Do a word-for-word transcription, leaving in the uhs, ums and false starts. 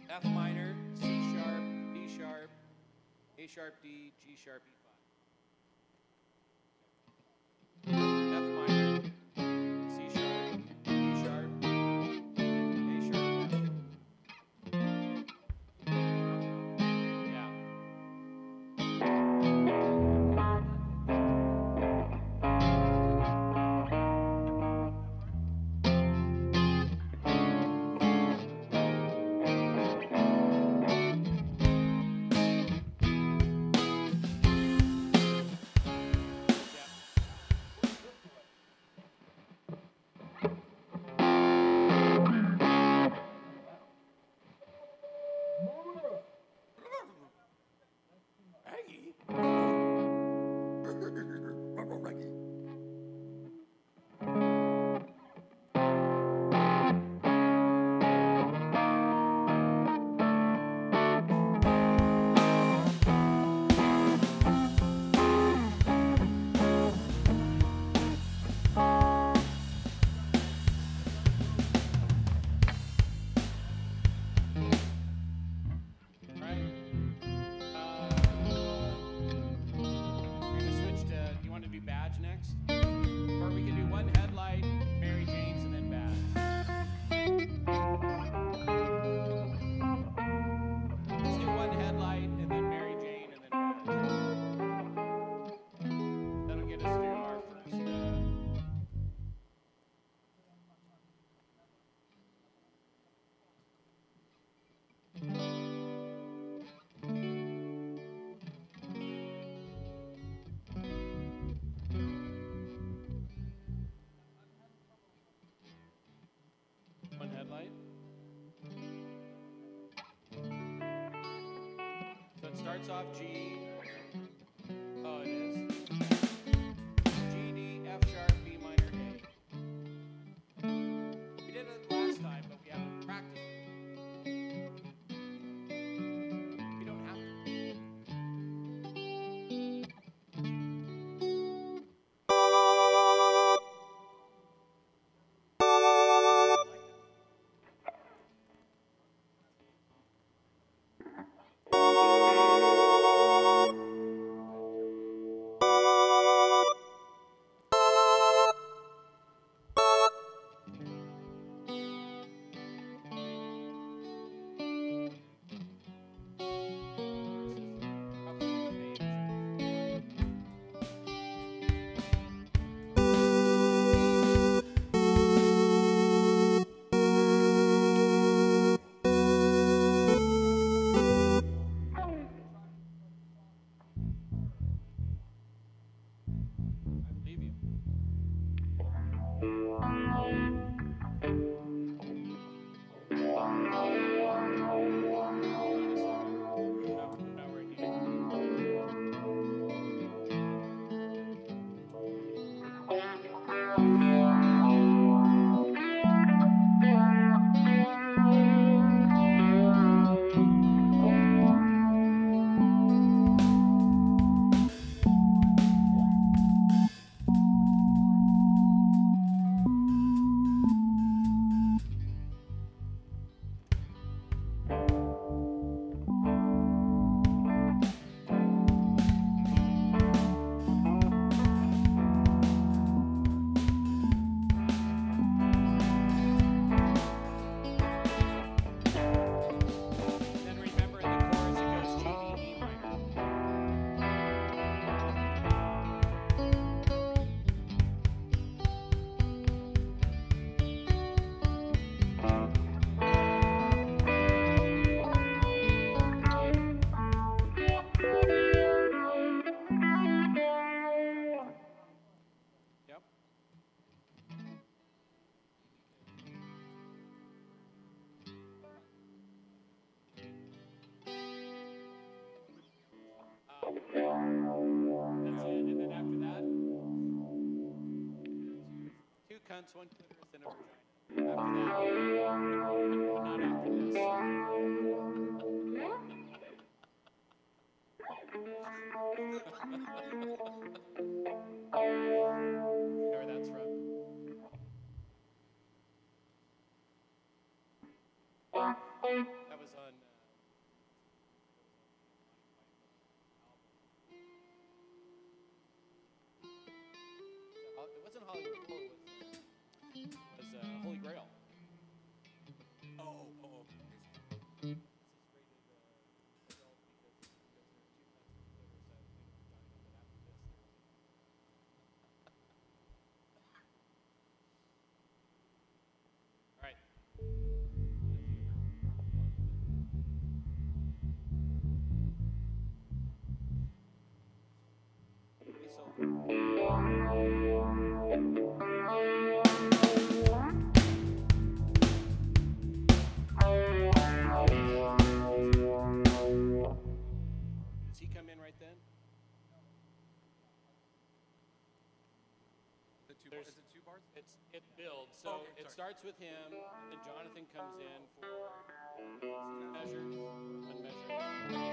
F minor, C sharp, B sharp, A sharp, D, G sharp, E five. F minor, C sharp, B sharp, A sharp, F. Yeah. Aggie? Next, or we can do one headlight, Mary Jane's, and then badge. Let's do one headlight, and then Mary Jane, and then badge. That'll get us to our first. Uh, One headlight. So it starts off G. Oh, it is. G, D, F sharp, B minor, A. We did it last time, but we haven't practiced it. We don't have to. Cunts, one clitoris, and a vagina. After that, but not after this. You know where that's from? That was on. Uh, wasn't Hollywood Bowl. It was, it was uh, Holy Grail. Oh, oh, okay. This is rated uh, adult because because there are two cuts of clitoris out in the vagina, but after this, there's. All right. Does he come in right then? The two There's- is it two bars? It's it builds. So Okay, it sorry. starts with him, and Jonathan comes in for measured, unmeasured.